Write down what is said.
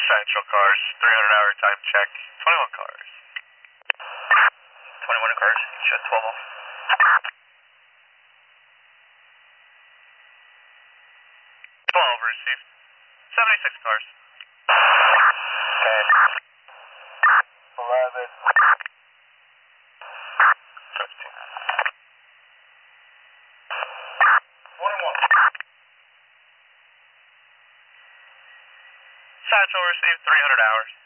Central cars, 300-hour time check, 21 cars. 21 cars, shut 12 off. 12 received. 76 cars. Okay. 11. 15. 21. Satchel received 300 hours.